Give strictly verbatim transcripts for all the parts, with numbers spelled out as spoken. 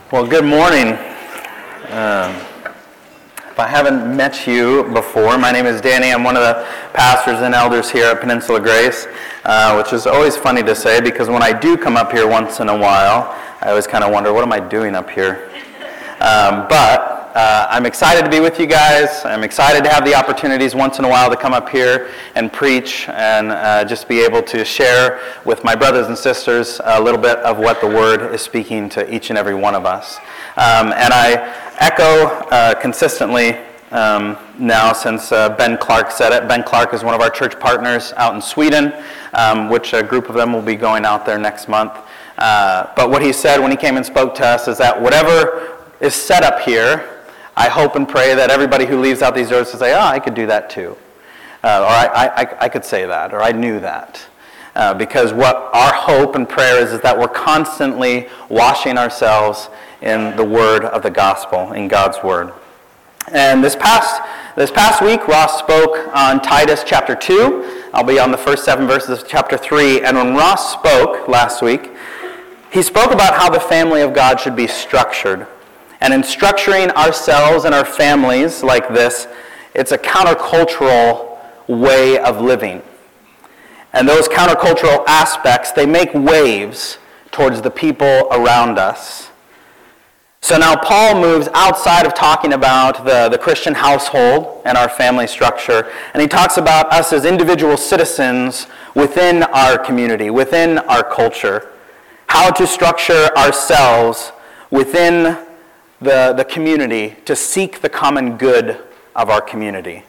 Well, good morning. Um, if I haven't met you before, my name is Danny. I'm one of the pastors and elders here at Peninsula Grace, uh, which is always funny to say because when I do come up here once in a while, I always kind of wonder, what am I doing up here? Um, but uh, I'm excited to be with you guys. I'm excited to have the opportunities once in a while to come up here and preach and uh, just be able to share with my brothers and sisters a little bit of what the Word is speaking to each and every one of us. Um, and I echo uh, consistently um, now since uh, Ben Clark said it. Ben Clark is one of our church partners out in Sweden, um, which a group of them will be going out there next month. Uh, but what he said when he came and spoke to us is that whatever is set up here, I hope and pray that everybody who leaves out these doors will say, oh, I could do that too. Uh, or I, I, I could say that, or I knew that. Uh, because what our hope and prayer is, is that we're constantly washing ourselves in the word of the gospel, in God's word. And this past this past week, Ross spoke on Titus chapter two. I'll be on the first seven verses of chapter three. And when Ross spoke last week, he spoke about how the family of God should be structured. And in structuring ourselves and our families like this, it's a countercultural way of living. And those countercultural aspects, they make waves towards the people around us. So now Paul moves outside of talking about the, the Christian household and our family structure, and he talks about us as individual citizens within our community, within our culture, how to structure ourselves within the, the community to seek the common good of our community.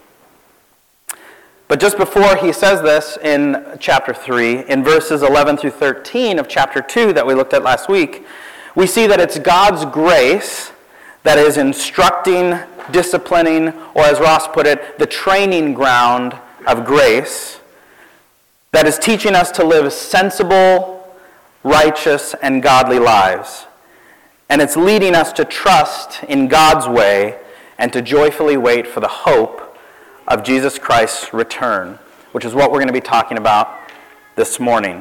But just before he says this in chapter three, in verses eleven through thirteen of chapter two that we looked at last week, we see that it's God's grace that is instructing, disciplining, or as Ross put it, the training ground of grace that is teaching us to live sensible, righteous, and godly lives. And it's leading us to trust in God's way and to joyfully wait for the hope of Jesus Christ's return, which is what we're going to be talking about this morning.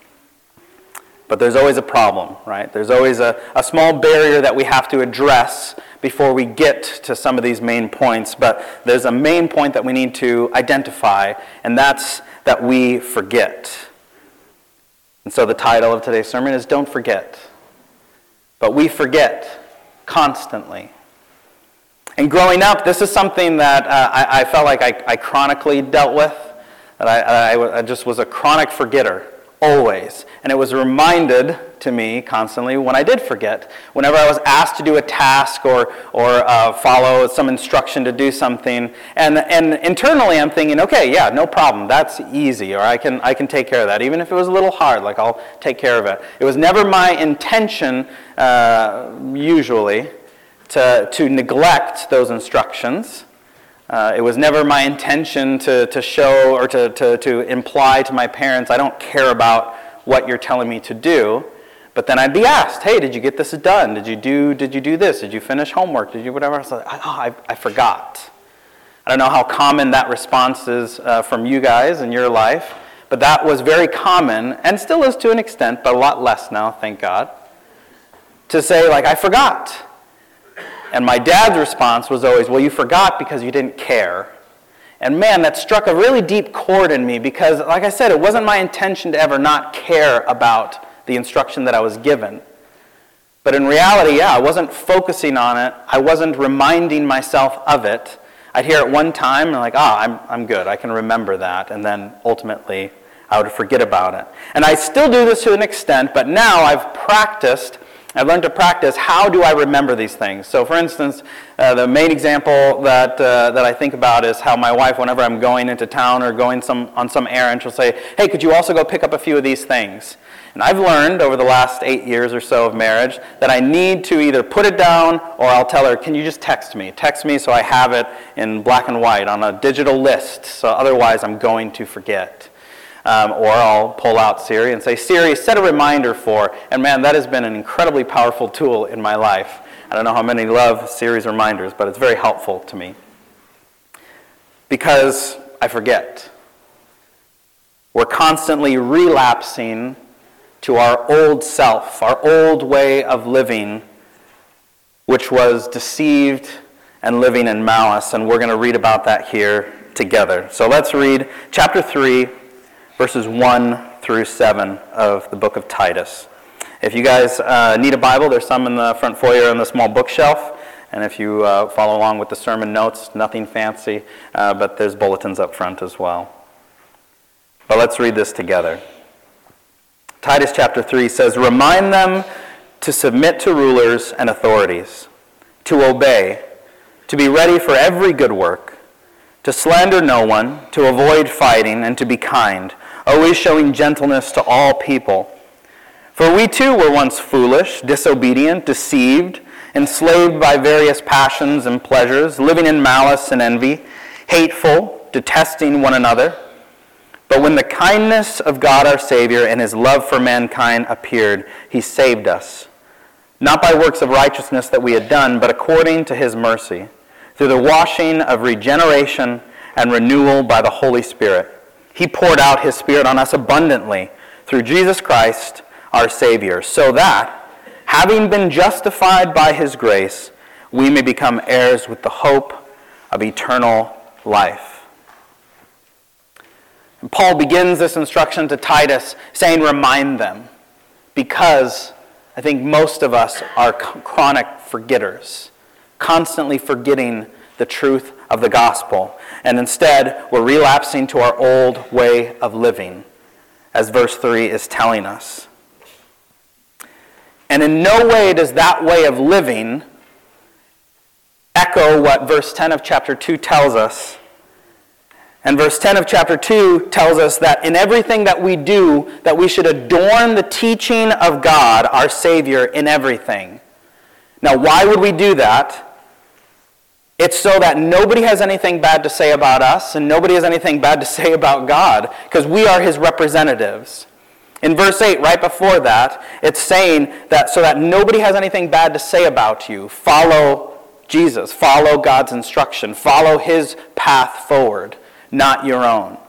But there's always a problem, right? There's always a, a small barrier that we have to address before we get to some of these main points. But there's a main point that we need to identify, and that's that we forget. And so the title of today's sermon is Don't Forget. But we forget constantly. And growing up, this is something that uh, I, I felt like I, I chronically dealt with. That I, I, I just was a chronic forgetter, always. And it was reminded to me constantly when I did forget. Whenever I was asked to do a task or or uh, follow some instruction to do something, and and internally I'm thinking, okay, yeah, no problem, that's easy, or I can I can take care of that, even if it was a little hard. Like I'll take care of it. It was never my intention, uh, usually, to to neglect those instructions. Uh, it was never my intention to to show or to to to imply to my parents, I don't care about what you're telling me to do. But then I'd be asked, hey, did you get this done? Did you do Did you do this? Did you finish homework? Did you whatever? I was like, oh, I, I forgot. I don't know how common that response is uh, from you guys in your life, but that was very common, and still is to an extent, but a lot less now, thank God, to say, like, I forgot. And my dad's response was always, well, you forgot because you didn't care. And man, that struck a really deep chord in me because, like I said, it wasn't my intention to ever not care about the instruction that I was given. But in reality, yeah, I wasn't focusing on it. I wasn't reminding myself of it. I'd hear it one time and like, ah, oh, I'm I'm good. I can remember that. And then ultimately, I would forget about it. And I still do this to an extent, but now I've practiced I've learned to practice, how do I remember these things? So for instance, uh, the main example that uh, that I think about is how my wife, whenever I'm going into town or going some on some errand, she'll say, hey, could you also go pick up a few of these things? And I've learned over the last eight years or so of marriage that I need to either put it down or I'll tell her, can you just text me? Text me so I have it in black and white on a digital list, so otherwise I'm going to forget. Um, or I'll pull out Siri and say, Siri, set a reminder for, and man, that has been an incredibly powerful tool in my life. I don't know how many love Siri's reminders, but it's very helpful to me. Because I forget. We're constantly relapsing to our old self, our old way of living, which was deceived and living in malice. And we're going to read about that here together. So let's read chapter three, verses one through seven of the book of Titus. If you guys uh, need a Bible, there's some in the front foyer on the small bookshelf. And if you uh, follow along with the sermon notes, nothing fancy, uh, but there's bulletins up front as well. But let's read this together. Titus chapter three says, "Remind them to submit to rulers and authorities, to obey, to be ready for every good work, to slander no one, to avoid fighting, and to be kind, always showing gentleness to all people. For we too were once foolish, disobedient, deceived, enslaved by various passions and pleasures, living in malice and envy, hateful, detesting one another. But when the kindness of God our Savior and his love for mankind appeared, he saved us, not by works of righteousness that we had done, but according to his mercy, through the washing of regeneration and renewal by the Holy Spirit. He poured out his Spirit on us abundantly through Jesus Christ our Savior, so that, having been justified by his grace, we may become heirs with the hope of eternal life." And Paul begins this instruction to Titus saying, remind them, because I think most of us are chronic forgetters, constantly forgetting the truth of the gospel. And instead, we're relapsing to our old way of living, as verse three is telling us. And in no way does that way of living echo what verse ten of chapter two tells us. And verse ten of chapter two tells us that in everything that we do, that we should adorn the teaching of God, our Savior, in everything. Now, why would we do that? It's so that nobody has anything bad to say about us, and nobody has anything bad to say about God, because we are his representatives. In verse eight, right before that, it's saying that so that nobody has anything bad to say about you, follow Jesus, follow God's instruction, follow his path forward, not your own.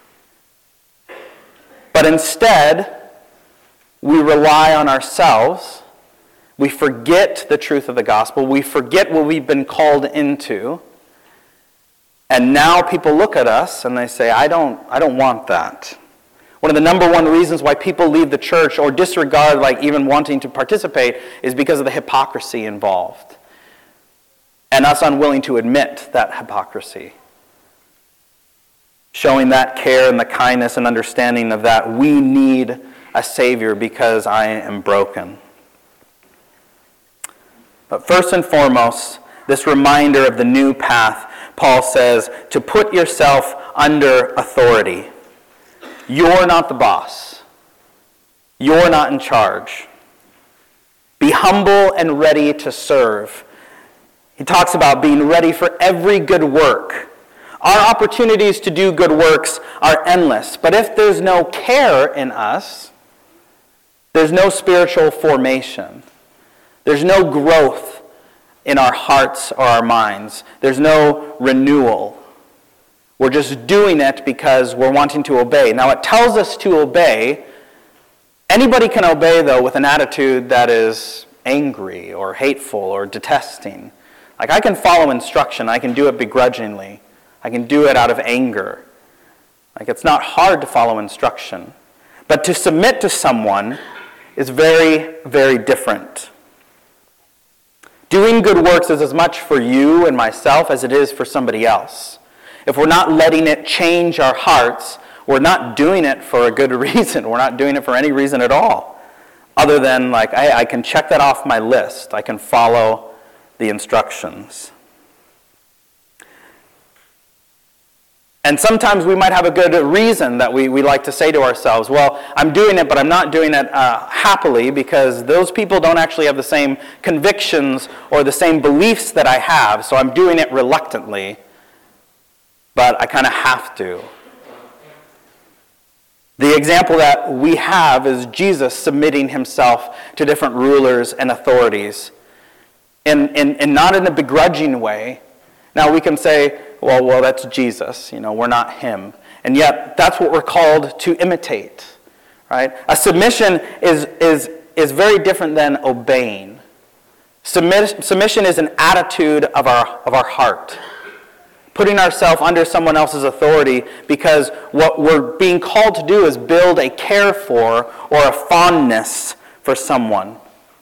But instead, we rely on ourselves. We forget the truth of the gospel. We forget what we've been called into. And now people look at us and they say, I don't, I don't want that. One of the number one reasons why people leave the church or disregard like even wanting to participate is because of the hypocrisy involved. And us unwilling to admit that hypocrisy. Showing that care and the kindness and understanding of that we need a Savior because I am broken. But first and foremost, this reminder of the new path, Paul says, to put yourself under authority. You're not the boss. You're not in charge. Be humble and ready to serve. He talks about being ready for every good work. Our opportunities to do good works are endless. But if there's no care in us, there's no spiritual formation. There's no growth in our hearts or our minds. There's no renewal. We're just doing it because we're wanting to obey. Now, it tells us to obey. Anybody can obey, though, with an attitude that is angry or hateful or detesting. Like, I can follow instruction. I can do it begrudgingly. I can do it out of anger. Like, it's not hard to follow instruction. But to submit to someone is very, very different. Doing good works is as much for you and myself as it is for somebody else. If we're not letting it change our hearts, we're not doing it for a good reason. We're not doing it for any reason at all. Other than, like, I, I can check that off my list. I can follow the instructions. And sometimes we might have a good reason that we, we like to say to ourselves, well, I'm doing it, but I'm not doing it uh, happily because those people don't actually have the same convictions or the same beliefs that I have, so I'm doing it reluctantly, but I kind of have to. The example that we have is Jesus submitting himself to different rulers and authorities, and, and, and not in a begrudging way. Now we can say, well, well, that's Jesus. You know, we're not him. And yet, that's what we're called to imitate, right? A submission is, is, is very different than obeying. Submit, submission is an attitude of our, of our heart. Putting ourselves under someone else's authority because what we're being called to do is build a care for or a fondness for someone.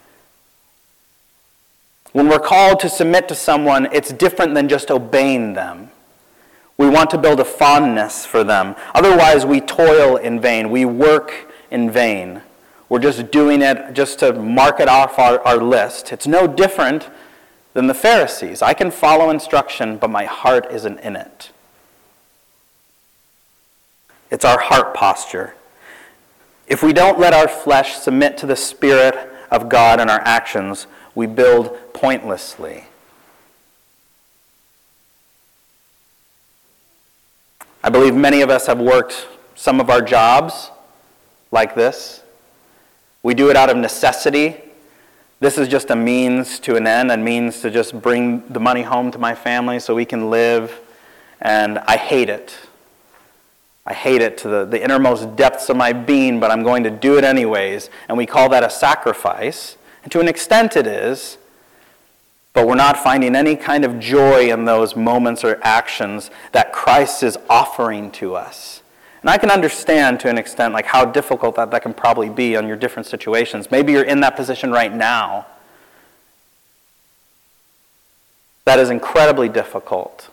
When we're called to submit to someone, it's different than just obeying them. We want to build a fondness for them. Otherwise, we toil in vain. We work in vain. We're just doing it just to mark it off our, our list. It's no different than the Pharisees. I can follow instruction, but my heart isn't in it. It's our heart posture. If we don't let our flesh submit to the Spirit of God in our actions, we build pointlessly. I believe many of us have worked some of our jobs like this. We do it out of necessity. This is just a means to an end, a means to just bring the money home to my family so we can live. And I hate it. I hate it to the, the innermost depths of my being, but I'm going to do it anyways. And we call that a sacrifice. And to an extent it is. But we're not finding any kind of joy in those moments or actions that Christ is offering to us. And I can understand to an extent like how difficult that, that can probably be on your different situations. Maybe you're in that position right now. That is incredibly difficult.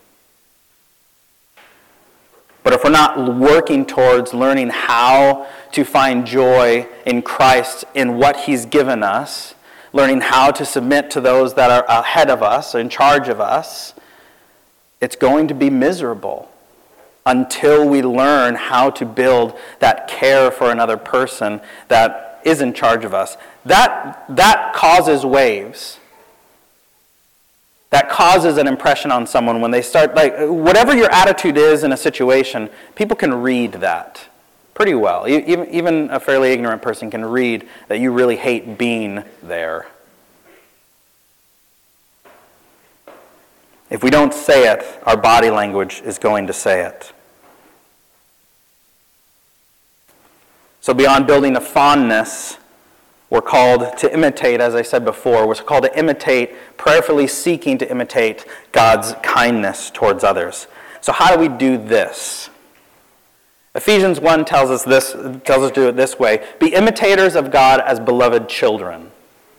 But if we're not working towards learning how to find joy in Christ, in what He's given us, learning how to submit to those that are ahead of us, in charge of us, it's going to be miserable until we learn how to build that care for another person that is in charge of us. That, that causes waves. That causes an impression on someone when they start, like, whatever your attitude is in a situation, people can read that pretty well. Even, even a fairly ignorant person can read that you really hate being there. If we don't say it, our body language is going to say it. So beyond building a fondness, we're called to imitate, as I said before, we're called to imitate, prayerfully seeking to imitate God's kindness towards others. So how do we do this? Ephesians one tells us this, tells us to do it this way: be imitators of God as beloved children.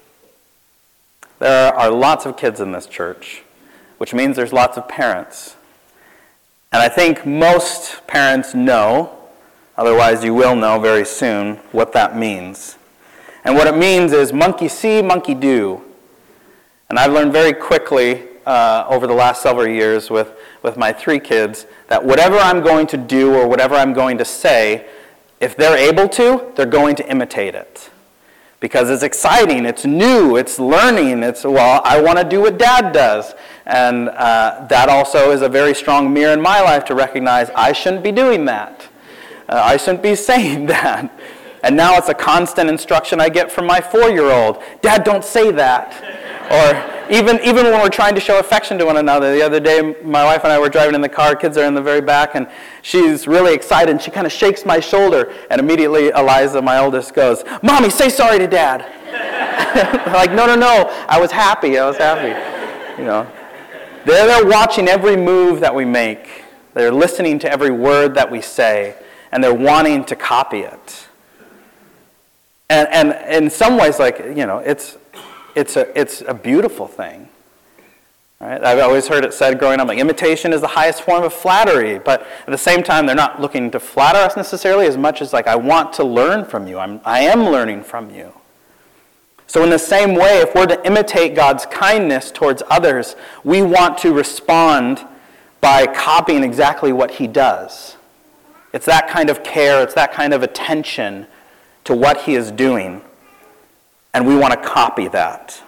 There are lots of kids in this church, which means there's lots of parents. And I think most parents know, otherwise you will know very soon, what that means. And what it means is monkey see, monkey do. And I've learned very quickly uh, over the last several years with, with my three kids that whatever I'm going to do or whatever I'm going to say, if they're able to, they're going to imitate it. Because it's exciting, it's new, it's learning, it's, well, I want to do what Dad does. And uh, that also is a very strong mirror in my life to recognize I shouldn't be doing that. Uh, I shouldn't be saying that. And now it's a constant instruction I get from my four-year-old. Dad, don't say that. Or even, even when we're trying to show affection to one another. The other day, my wife and I were driving in the car. Kids are in the very back, and she's really excited. And she kind of shakes my shoulder. And immediately, Eliza, my oldest, goes, Mommy, say sorry to Dad. Like, no, no, no. I was happy. I was happy. You know, they're, they're watching every move that we make. They're listening to every word that we say. And they're wanting to copy it. And, and in some ways, like, you know, it's it's a it's a beautiful thing. Right? I've always heard it said growing up, like, imitation is the highest form of flattery. But at the same time, they're not looking to flatter us necessarily as much as, like, I want to learn from you. I'm I am learning from you. So in the same way, if we're to imitate God's kindness towards others, we want to respond by copying exactly what He does. It's that kind of care, it's that kind of attention to what He is doing, and we want to copy that.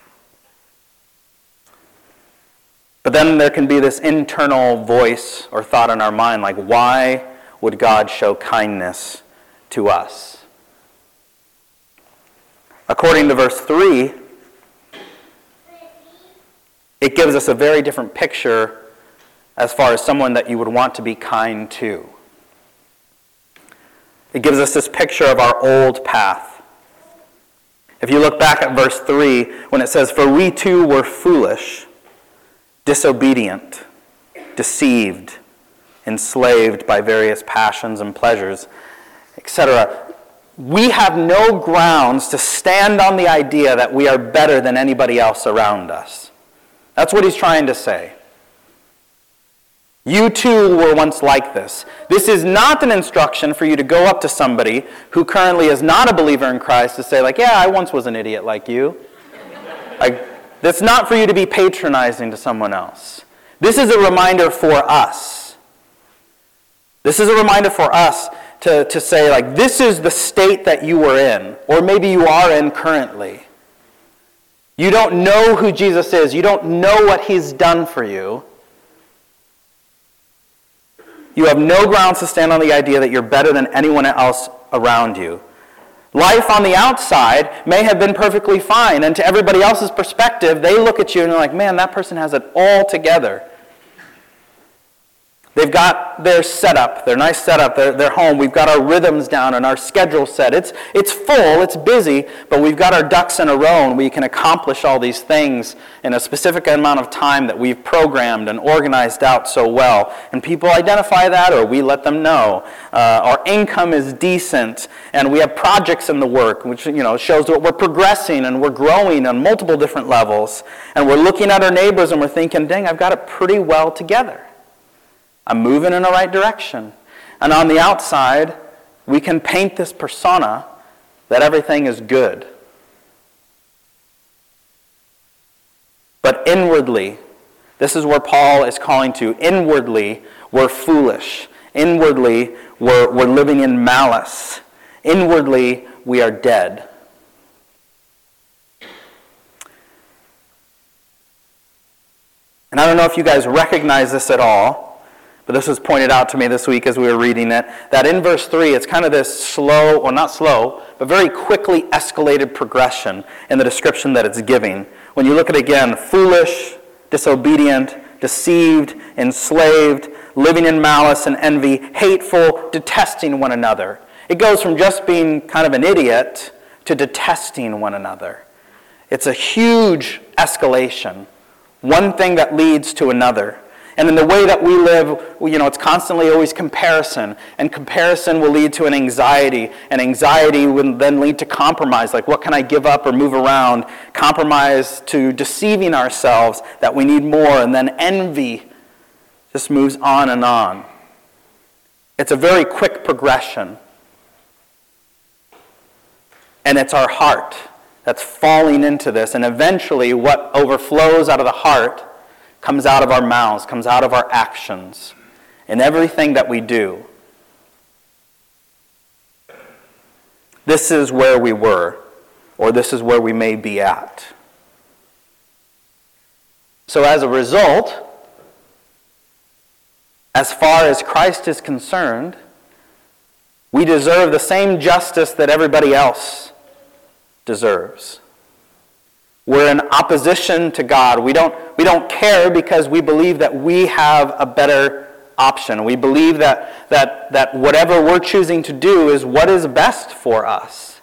But then there can be this internal voice or thought in our mind, like, why would God show kindness to us? According to verse three, it gives us a very different picture as far as someone that you would want to be kind to. It gives us this picture of our old path. If you look back at verse three, when it says, "For we too were foolish, disobedient, deceived, enslaved by various passions and pleasures," et cetera, we have no grounds to stand on the idea that we are better than anybody else around us. That's what he's trying to say. You too were once like this. This is not an instruction for you to go up to somebody who currently is not a believer in Christ to say, like, yeah, I once was an idiot like you. Like, that's not for you to be patronizing to someone else. This is a reminder for us. This is a reminder for us to, to say, like, this is the state that you were in, or maybe you are in currently. You don't know who Jesus is. You don't know what he's done for you. You have no grounds to stand on the idea that you're better than anyone else around you. Life on the outside may have been perfectly fine, and to everybody else's perspective, they look at you and they're like, man, that person has it all together. They've got their setup, their nice setup, their, their home. We've got our rhythms down and our schedule set. It's, it's full, it's busy, but we've got our ducks in a row and we can accomplish all these things in a specific amount of time that we've programmed and organized out so well. And people identify that, or we let them know. Uh, our income is decent and we have projects in the work, which, you know, shows that we're progressing and we're growing on multiple different levels. And we're looking at our neighbors and we're thinking, dang, I've got it pretty well together. I'm moving in the right direction. And on the outside, we can paint this persona that everything is good. But inwardly, this is where Paul is calling to. Inwardly, we're foolish. Inwardly, we're, we're living in malice. Inwardly, we are dead. And I don't know if you guys recognize this at all, but this was pointed out to me this week as we were reading it, that in verse three, it's kind of this slow, or not slow, but very quickly escalated progression in the description that it's giving. When you look at it again, foolish, disobedient, deceived, enslaved, living in malice and envy, hateful, detesting one another. It goes from just being kind of an idiot to detesting one another. It's a huge escalation, one thing that leads to another. And in the way that we live, you know, it's constantly always comparison. And comparison will lead to an anxiety. And anxiety will then lead to compromise. Like, what can I give up or move around? Compromise to deceiving ourselves that we need more. And then envy just moves on and on. It's a very quick progression. And it's our heart that's falling into this. And eventually, what overflows out of the heart comes out of our mouths, comes out of our actions, in everything that we do. This is where we were, or this is where we may be at. So as a result, as far as Christ is concerned, we deserve the same justice that everybody else deserves. We're in opposition to God. We don't, we don't care because we believe that we have a better option. We believe that, that, that whatever we're choosing to do is what is best for us.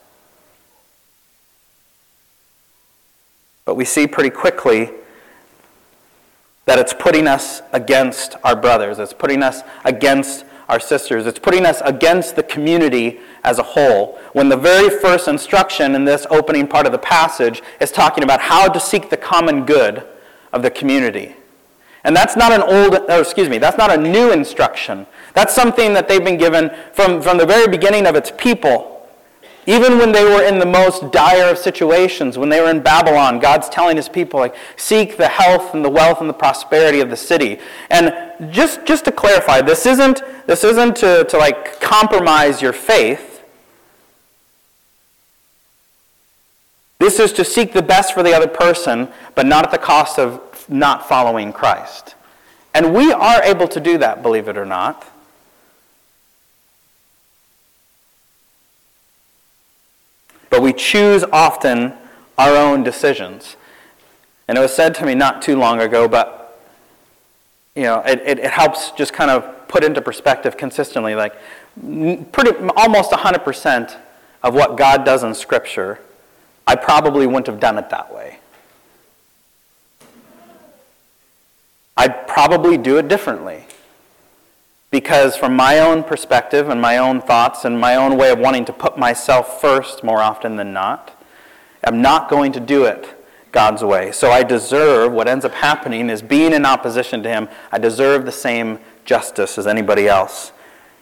But we see pretty quickly that it's putting us against our brothers. It's putting us against our sisters. It's putting us against the community as a whole. When the very first instruction in this opening part of the passage is talking about how to seek the common good of the community. And that's not an old, or excuse me, that's not a new instruction. That's something that they've been given from, from the very beginning of its people. Even when they were in the most dire of situations, when they were in Babylon, God's telling his people, like, seek the health and the wealth and the prosperity of the city. And just, just to clarify, this isn't, this isn't to, to like compromise your faith. This is to seek the best for the other person, but not at the cost of not following Christ. And we are able to do that, believe it or not. But we choose often our own decisions. And it was said to me not too long ago, but you know, it, it, it helps just kind of put into perspective consistently, like pretty almost one hundred percent of what God does in Scripture, I probably wouldn't have done it that way. I'd probably do it differently. Because from my own perspective and my own thoughts and my own way of wanting to put myself first more often than not, I'm not going to do it God's way. So I deserve, what ends up happening is being in opposition to him, I deserve the same justice as anybody else.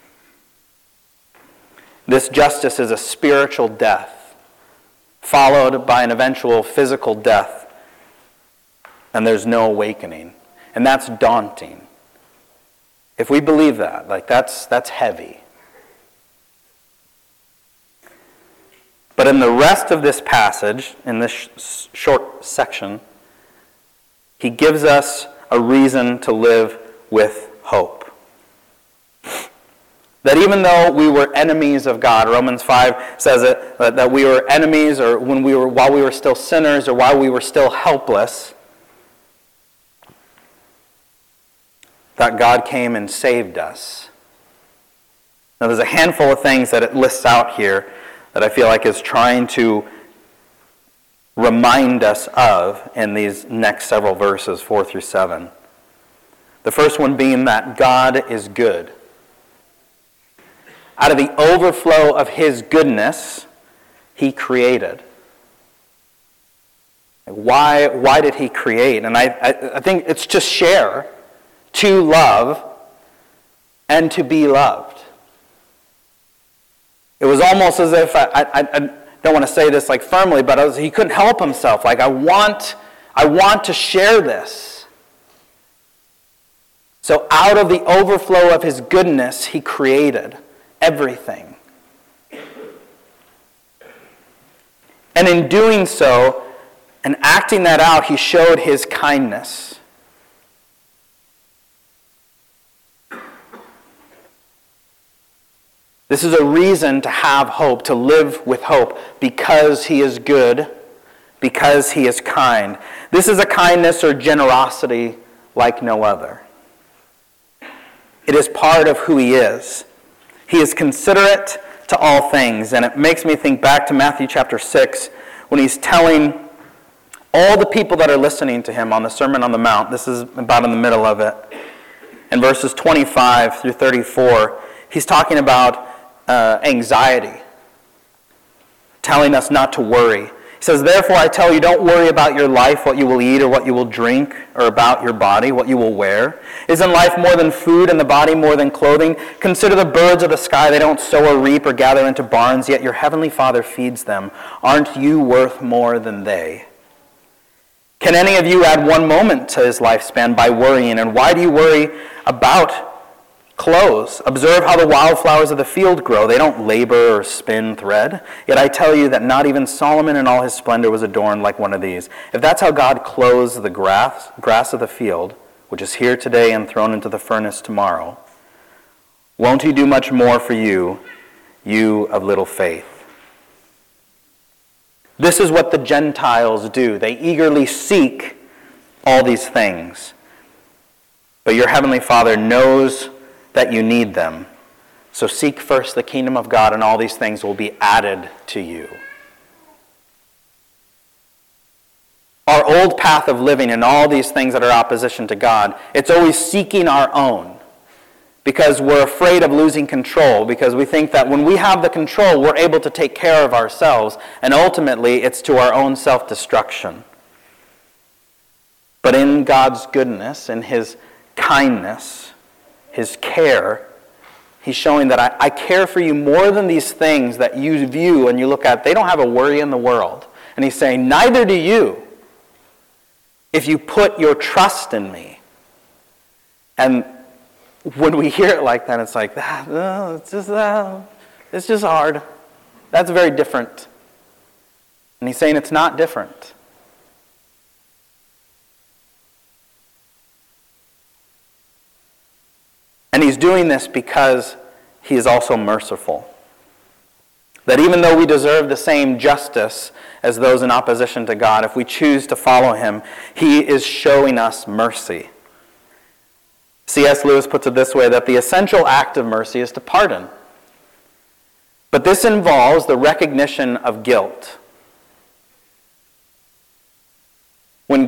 This justice is a spiritual death, followed by an eventual physical death, and there's no awakening. And that's daunting. If we believe that, like that's that's heavy. But in the rest of this passage, in this sh- short section, he gives us a reason to live with hope. That even though we were enemies of God, Romans five says it, that we were enemies, or when we were while we were still sinners, or while we were still helpless, that God came and saved us. Now there's a handful of things that it lists out here that I feel like is trying to remind us of in these next several verses, four through seven. The first one being that God is good. Out of the overflow of his goodness, he created. Why, why did he create? And I, I, I think it's just share. To love and to be loved. It was almost as if, I, I, I don't want to say this like firmly, but I was, he couldn't help himself. Like, I want, I want to share this. So out of the overflow of his goodness, he created everything. And in doing so, and acting that out, he showed his kindness. This is a reason to have hope, to live with hope, because he is good, because he is kind. This is a kindness or generosity like no other. It is part of who he is. He is considerate to all things, and it makes me think back to Matthew chapter six, when he's telling all the people that are listening to him on the Sermon on the Mount. This is about in the middle of it. In verses twenty-five through thirty-four, he's talking about Uh, anxiety, telling us not to worry. He says, therefore I tell you, don't worry about your life, what you will eat or what you will drink, or about your body, what you will wear. Isn't life more than food and the body more than clothing? Consider the birds of the sky. They don't sow or reap or gather into barns, yet your heavenly Father feeds them. Aren't you worth more than they? Can any of you add one moment to his lifespan by worrying? And why do you worry about clothes? Observe how the wildflowers of the field grow. They don't labor or spin thread. Yet I tell you that not even Solomon in all his splendor was adorned like one of these. If that's how God clothes the grass, grass of the field, which is here today and thrown into the furnace tomorrow, won't he do much more for you, you of little faith? This is what the Gentiles do. They eagerly seek all these things. But your heavenly Father knows that you need them. So seek first the kingdom of God, and all these things will be added to you. Our old path of living and all these things that are opposition to God, it's always seeking our own, because we're afraid of losing control, because we think that when we have the control, we're able to take care of ourselves, and ultimately it's to our own self-destruction. But in God's goodness, in his kindness, his care, he's showing that I, I care for you more than these things that you view and you look at. They don't have a worry in the world. And he's saying, neither do you, if you put your trust in me. And when we hear it like that, it's like, ah, no, it's just, uh, it's just hard. That's very different. And he's saying it's not different. And he's doing this because he is also merciful. That even though we deserve the same justice as those in opposition to God, if we choose to follow him, he is showing us mercy. C S Lewis puts it this way, that the essential act of mercy is to pardon. But this involves the recognition of guilt.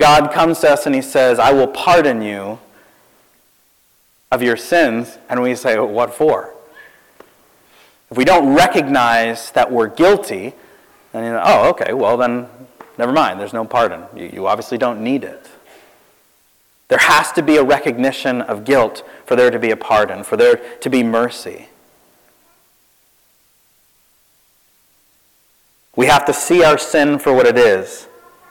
God comes to us and he says, I will pardon you of your sins, and we say, what for? If we don't recognize that we're guilty, then you know, oh, okay, well then, never mind, there's no pardon. You, you obviously don't need it. There has to be a recognition of guilt for there to be a pardon, for there to be mercy. We have to see our sin for what it is.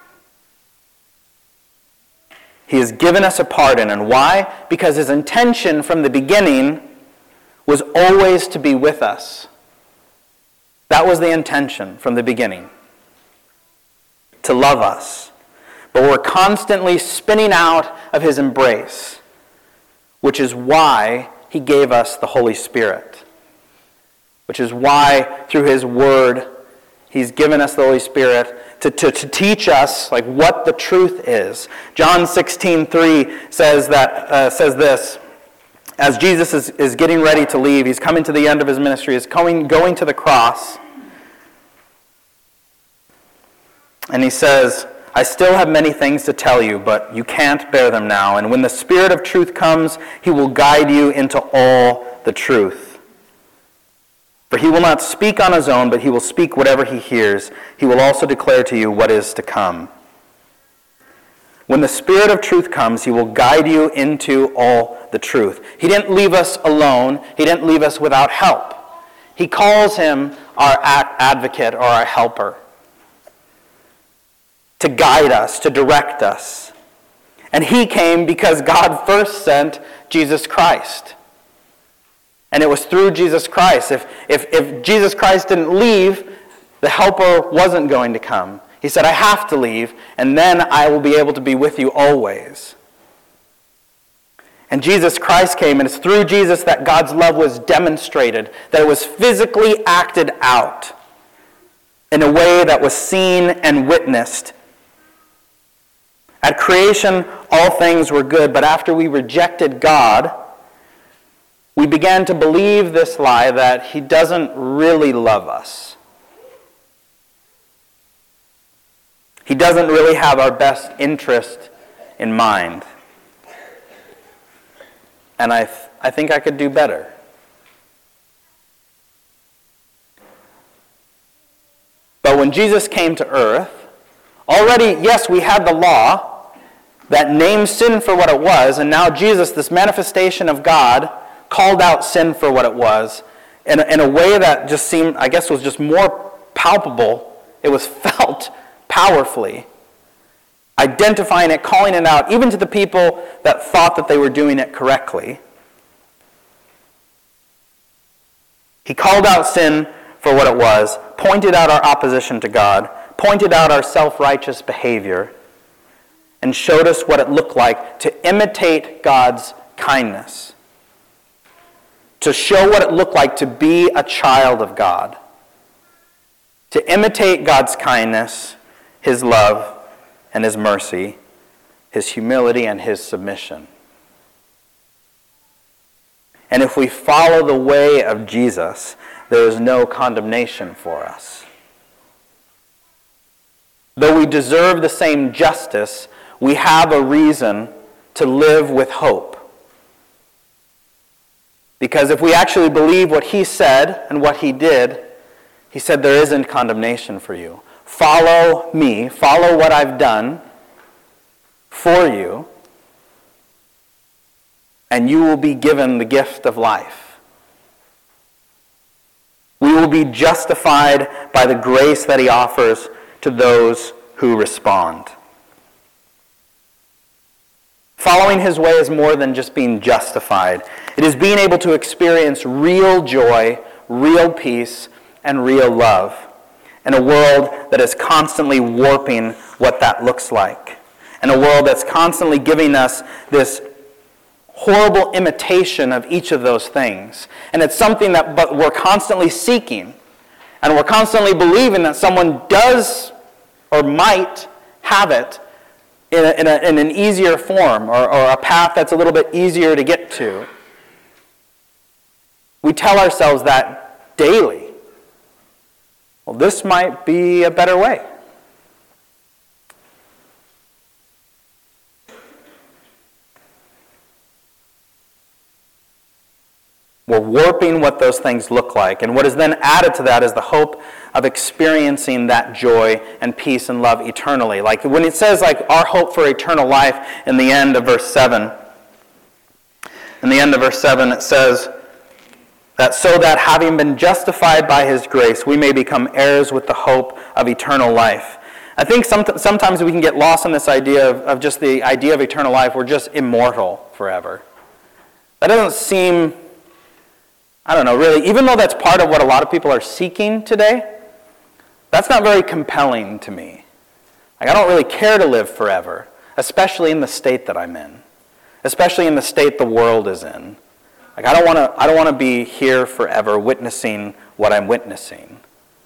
He has given us a pardon. And why? Because his intention from the beginning was always to be with us. That was the intention from the beginning. To love us. But we're constantly spinning out of his embrace, which is why he gave us the Holy Spirit. Which is why, through his word, he's given us the Holy Spirit to, to, to teach us like what the truth is. John sixteen three says that uh, says this. As Jesus is, is getting ready to leave, he's coming to the end of his ministry, he's going, going to the cross. And he says, I still have many things to tell you, but you can't bear them now. And when the Spirit of truth comes, he will guide you into all the truth. For he will not speak on his own, but he will speak whatever he hears. He will also declare to you what is to come. When the Spirit of truth comes, he will guide you into all the truth. He didn't leave us alone. He didn't leave us without help. He calls him our advocate or our helper. To guide us, to direct us. And he came because God first sent Jesus Christ. And it was through Jesus Christ. If, if, if Jesus Christ didn't leave, the helper wasn't going to come. He said, I have to leave, and then I will be able to be with you always. And Jesus Christ came, and it's through Jesus that God's love was demonstrated, that it was physically acted out in a way that was seen and witnessed. At creation, all things were good, but after we rejected God, we began to believe this lie that he doesn't really love us. He doesn't really have our best interest in mind. And I, th- I think I could do better. But when Jesus came to earth, already, yes, we had the law that named sin for what it was, and now Jesus, this manifestation of God, called out sin for what it was in a, in a way that just seemed, I guess, was just more palpable. It was felt powerfully. Identifying it, calling it out, even to the people that thought that they were doing it correctly. He called out sin for what it was, pointed out our opposition to God, pointed out our self-righteous behavior, and showed us what it looked like to imitate God's kindness. To show what it looked like to be a child of God. To imitate God's kindness, his love, and his mercy, his humility, and his submission. And if we follow the way of Jesus, there is no condemnation for us. Though we deserve the same justice, we have a reason to live with hope. Because if we actually believe what he said and what he did, he said there isn't condemnation for you. Follow me, follow what I've done for you, and you will be given the gift of life. We will be justified by the grace that he offers to those who respond. Following his way is more than just being justified. It is being able to experience real joy, real peace, and real love in a world that is constantly warping what that looks like. In a world that's constantly giving us this horrible imitation of each of those things. And it's something that but we're constantly seeking. And we're constantly believing that someone does or might have it in, a, in, a, in an easier form or, or a path that's a little bit easier to get to. We tell ourselves that daily. Well, this might be a better way. warping what those things look like. And what is then added to that is the hope of experiencing that joy and peace and love eternally. Like when it says like our hope for eternal life in the end of verse seven, in the end of verse seven it says that so that having been justified by his grace, we may become heirs with the hope of eternal life. I think some, sometimes we can get lost in this idea of, of just the idea of eternal life. We're just immortal forever. That doesn't seem, I don't know, really, even though that's part of what a lot of people are seeking today, that's not very compelling to me. Like, I don't really care to live forever, especially in the state that I'm in, especially in the state the world is in. Like, I don't want to, I don't want to be here forever witnessing what I'm witnessing.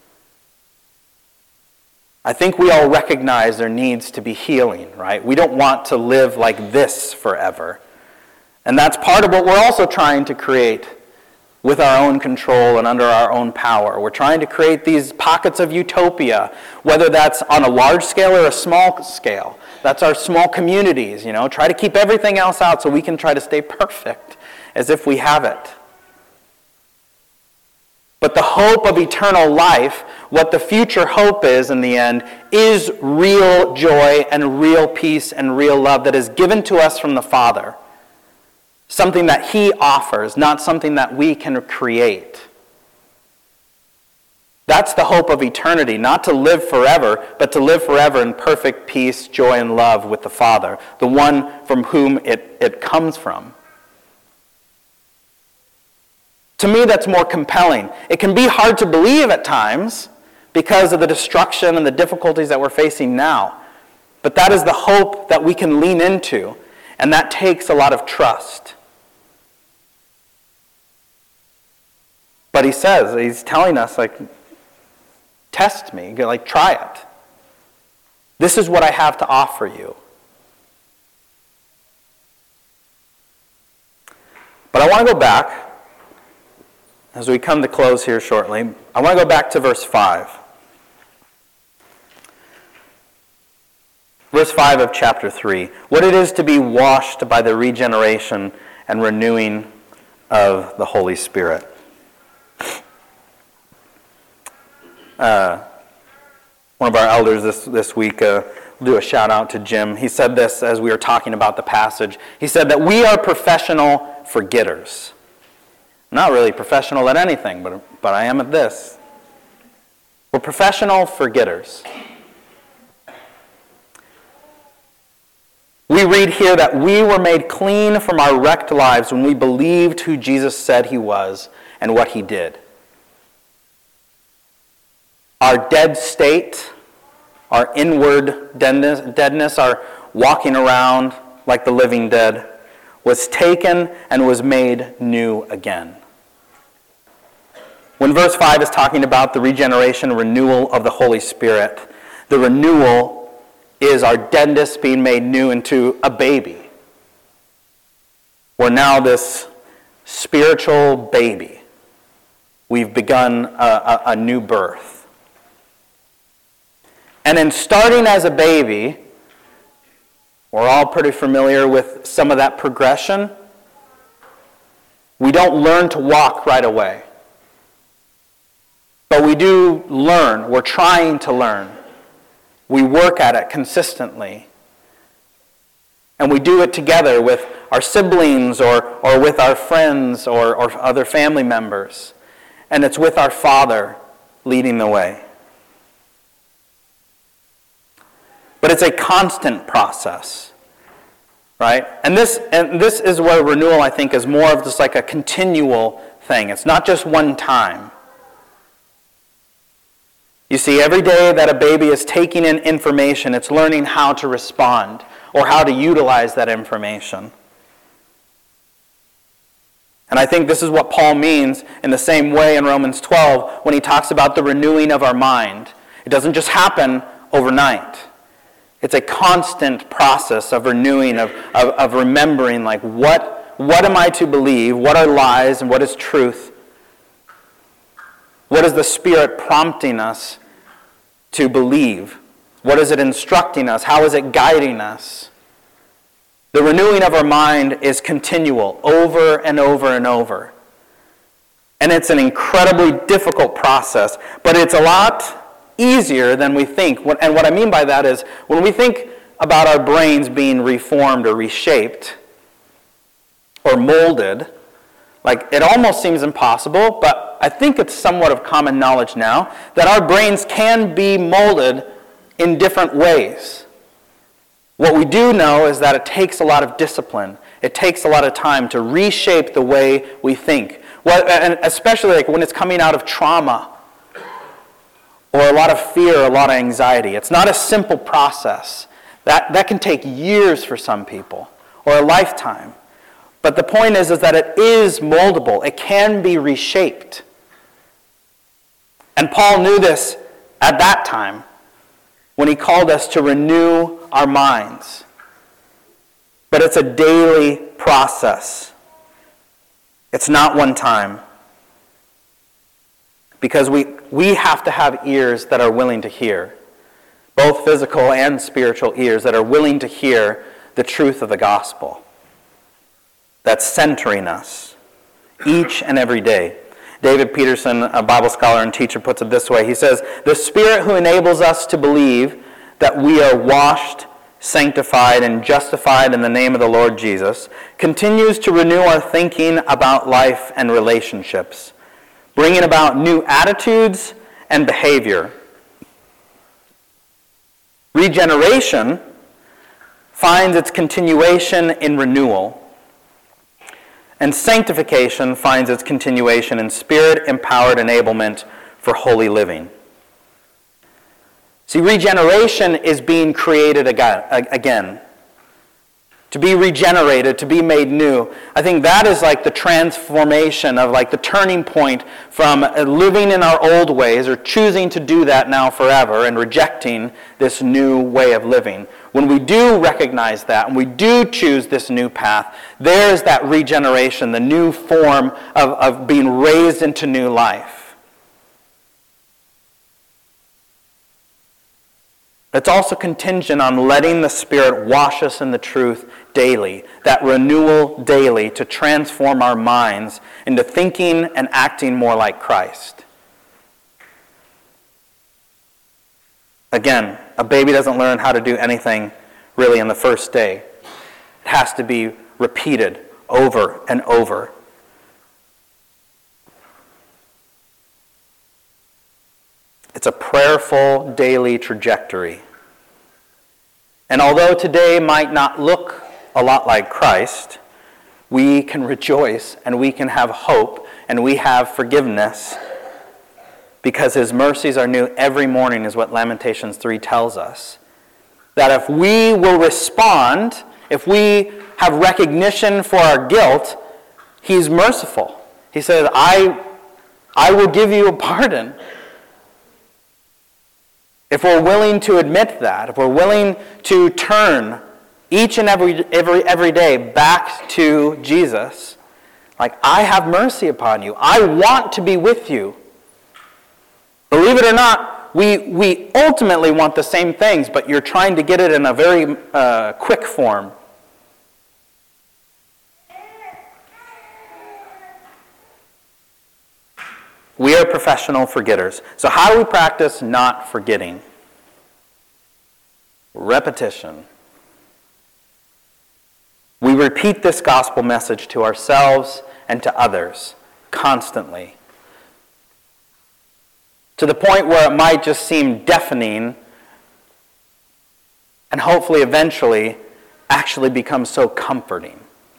I think we all recognize there needs to be healing, right? We don't want to live like this forever. And that's part of what we're also trying to create with our own control and under our own power. We're trying to create these pockets of utopia, whether that's on a large scale or a small scale. That's our small communities, you know. Try to keep everything else out so we can try to stay perfect as if we have it. But the hope of eternal life, what the future hope is in the end, is real joy and real peace and real love that is given to us from the Father. Something that he offers, not something that we can create. That's the hope of eternity, not to live forever, but to live forever in perfect peace, joy, and love with the Father, the one from whom it, it comes from. To me, that's more compelling. It can be hard to believe at times because of the destruction and the difficulties that we're facing now. But that is the hope that we can lean into, and that takes a lot of trust. But he says, he's telling us, like, test me, like, try it. This is what I have to offer you. But I want to go back. As we come to close here shortly, I want to go back to verse five. Verse five of chapter three. What it is to be washed by the regeneration and renewing of the Holy Spirit. Uh, one of our elders this, this week, uh, we'll do a shout out to Jim. He said this as we were talking about the passage. He said that we are professional forgetters. Not really professional at anything, but, but I am at this. We're professional forgetters. We read here that we were made clean from our wrecked lives when we believed who Jesus said he was and what he did. Our dead state, our inward deadness, deadness, our walking around like the living dead, was taken and was made new again. When verse five is talking about the regeneration and renewal of the Holy Spirit, the renewal is our deadness being made new into a baby. We're now this spiritual baby. We've begun a, a, a new birth. And in starting as a baby, we're all pretty familiar with some of that progression. We don't learn to walk right away. But we do learn. We're trying to learn. We work at it consistently. And we do it together with our siblings or, or with our friends or, or other family members. And it's with our Father leading the way. But it's a constant process. Right? And this, and this is where renewal, I think, is more of just like a continual thing. It's not just one time. You see, every day that a baby is taking in information, it's learning how to respond or how to utilize that information. And I think this is what Paul means in the same way in Romans twelve when he talks about the renewing of our mind. It doesn't just happen overnight. It's a constant process of renewing, of, of, of remembering, like, what, what am I to believe? What are lies and what is truth? What is the Spirit prompting us to believe? What is it instructing us? How is it guiding us? The renewing of our mind is continual, over and over and over. And it's an incredibly difficult process, but it's a lot easier than we think. And what I mean by that is, when we think about our brains being reformed or reshaped or molded, like, it almost seems impossible, but I think it's somewhat of common knowledge now that our brains can be molded in different ways. What we do know is that it takes a lot of discipline. It takes a lot of time to reshape the way we think. Well, and especially like when it's coming out of trauma or a lot of fear, or a lot of anxiety. It's not a simple process. That, that can take years for some people, or a lifetime. But the point is, is that it is moldable. It can be reshaped. And Paul knew this at that time when he called us to renew our minds. But it's a daily process. It's not one time. Because we, we have to have ears that are willing to hear. Both physical and spiritual ears that are willing to hear the truth of the gospel. That's centering us each and every day. David Peterson, a Bible scholar and teacher, puts it this way. He says, "The Spirit who enables us to believe that we are washed, sanctified, and justified in the name of the Lord Jesus continues to renew our thinking about life and relationships, bringing about new attitudes and behavior. Regeneration finds its continuation in renewal, and sanctification finds its continuation in Spirit-empowered enablement for holy living." See, regeneration is being created again. To be regenerated, to be made new. I think that is like the transformation of like the turning point from living in our old ways or choosing to do that now forever and rejecting this new way of living. When we do recognize that and we do choose this new path, there's that regeneration, the new form of, of being raised into new life. It's also contingent on letting the Spirit wash us in the truth daily, that renewal daily to transform our minds into thinking and acting more like Christ. Again, a baby doesn't learn how to do anything really in the first day. It has to be repeated over and over. It's a prayerful daily trajectory. And although today might not look a lot like Christ, we can rejoice and we can have hope and we have forgiveness because his mercies are new every morning, is what Lamentations three tells us. That if we will respond, if we have recognition for our guilt, he's merciful. He says, I, I will give you a pardon. If we're willing to admit that, if we're willing to turn each and every, every, every day back to Jesus, like, I have mercy upon you. I want to be with you. Believe it or not, we, we ultimately want the same things, but you're trying to get it in a very uh, quick form. We are professional forgetters. So how do we practice not forgetting? Repetition. We repeat this gospel message to ourselves and to others constantly, to the point where it might just seem deafening and hopefully eventually actually become so comforting.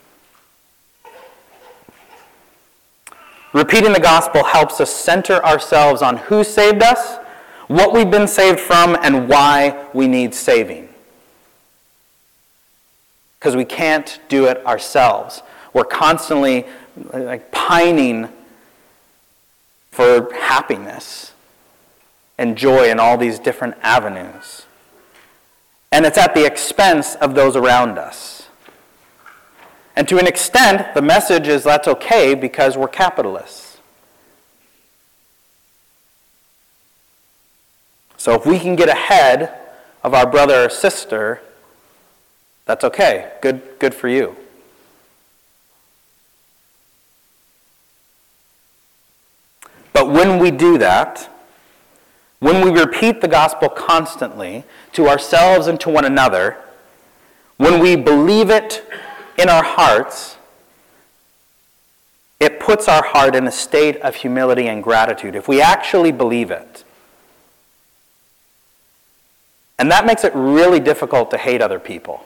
Repeating the gospel helps us center ourselves on who saved us, what we've been saved from, and why we need saving. Because we can't do it ourselves. We're constantly like pining for happiness and joy in all these different avenues. And it's at the expense of those around us. And to an extent, the message is that's okay because we're capitalists. So if we can get ahead of our brother or sister, that's okay. Good, good for you. But when we do that, when we repeat the gospel constantly to ourselves and to one another, when we believe it in our hearts, it puts our heart in a state of humility and gratitude, if we actually believe it. And that makes it really difficult to hate other people.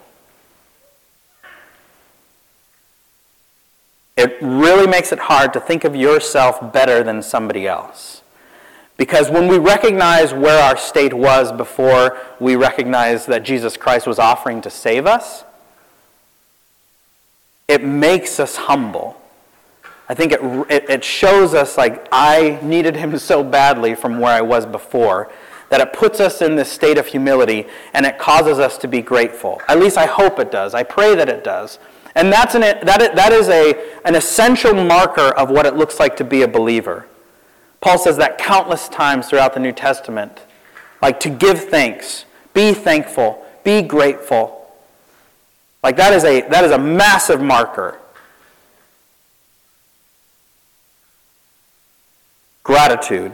It really makes it hard to think of yourself better than somebody else. Because when we recognize where our state was before we recognize that Jesus Christ was offering to save us, it makes us humble. I think it, it, it shows us, like, I needed him so badly from where I was before, that it puts us in this state of humility and it causes us to be grateful. At least I hope it does. I pray that it does. And that's an, that, that is a, an essential marker of what it looks like to be a believer. Paul says that countless times throughout the New Testament. Like, to give thanks, be thankful, be grateful. Like, that is a, that is a massive marker. Gratitude.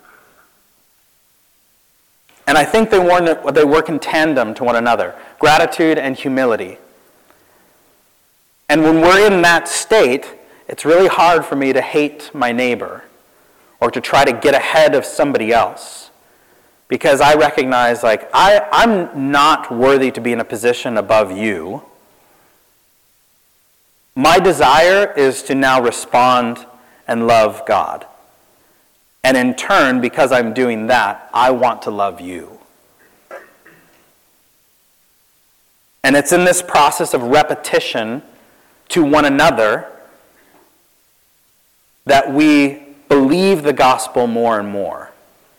And I think they work, they work in tandem to one another. Gratitude and humility. And when we're in that state, it's really hard for me to hate my neighbor or to try to get ahead of somebody else. Because I recognize, like, I, I'm not worthy to be in a position above you. My desire is to now respond and love God. And in turn, because I'm doing that, I want to love you. And it's in this process of repetition to one another that we believe the gospel more and more.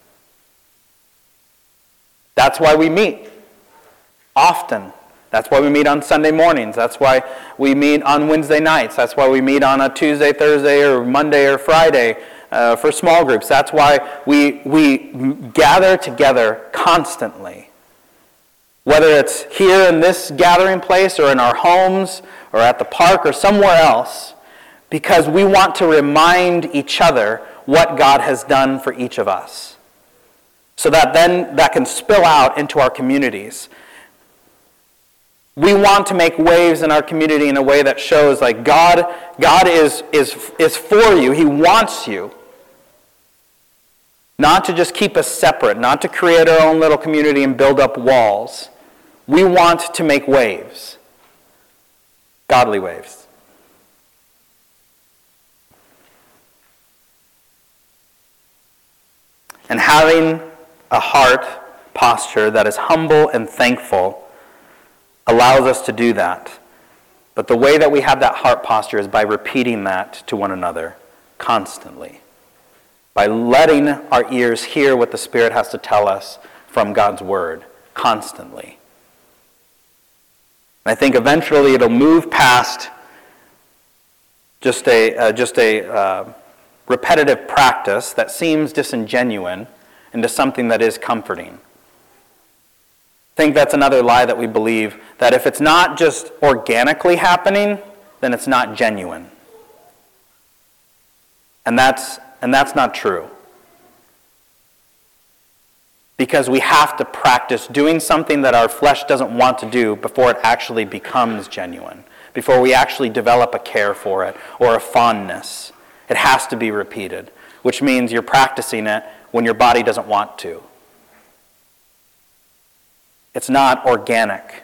That's why we meet often. That's why we meet on Sunday mornings. That's why we meet on Wednesday nights. That's why we meet on a Tuesday, Thursday, or Monday or Friday uh, for small groups. That's why we, we gather together constantly. Whether it's here in this gathering place or in our homes or at the park or somewhere else, because we want to remind each other what God has done for each of us. So that then that can spill out into our communities. We want to make waves in our community in a way that shows, like, God, God is, is, is for you. He wants you. Not to just keep us separate, not to create our own little community and build up walls. We want to make waves. Godly waves. And having a heart posture that is humble and thankful allows us to do that. But the way that we have that heart posture is by repeating that to one another constantly. By letting our ears hear what the Spirit has to tell us from God's Word constantly. And I think eventually it'll move past just a, uh, just a uh, repetitive practice that seems disingenuous into something that is comforting. I think that's another lie that we believe, that if it's not just organically happening, then it's not genuine. And that's, and that's not true. Because we have to practice doing something that our flesh doesn't want to do before it actually becomes genuine, before we actually develop a care for it or a fondness. It has to be repeated, which means you're practicing it when your body doesn't want to. It's not organic.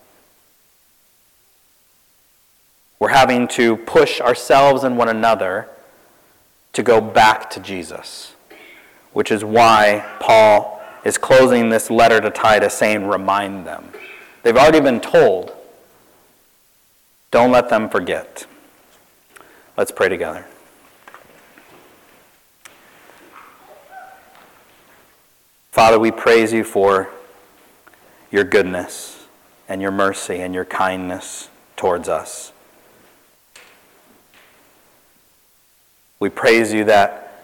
We're having to push ourselves and one another to go back to Jesus, which is why Paul is closing this letter to Titus saying, remind them. They've already been told. Don't let them forget. Let's pray together. Father, we praise you for your goodness and your mercy and your kindness towards us. We praise you that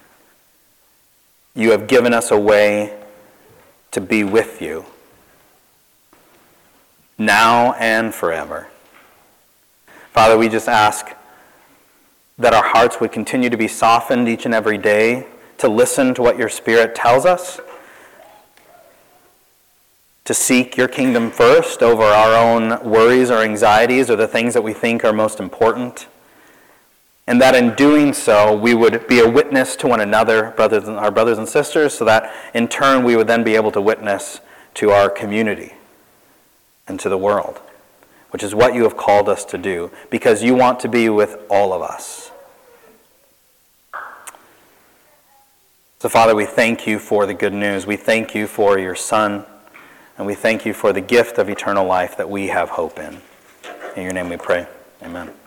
you have given us a way to be with you now and forever. Father, we just ask that our hearts would continue to be softened each and every day to listen to what your Spirit tells us, to seek your kingdom first over our own worries or anxieties or the things that we think are most important. And that in doing so, we would be a witness to one another, brothers and, our brothers and sisters, so that in turn we would then be able to witness to our community and to the world, which is what you have called us to do, because you want to be with all of us. So, Father, we thank you for the good news. We thank you for your Son. And we thank you for the gift of eternal life that we have hope in. In your name we pray. Amen.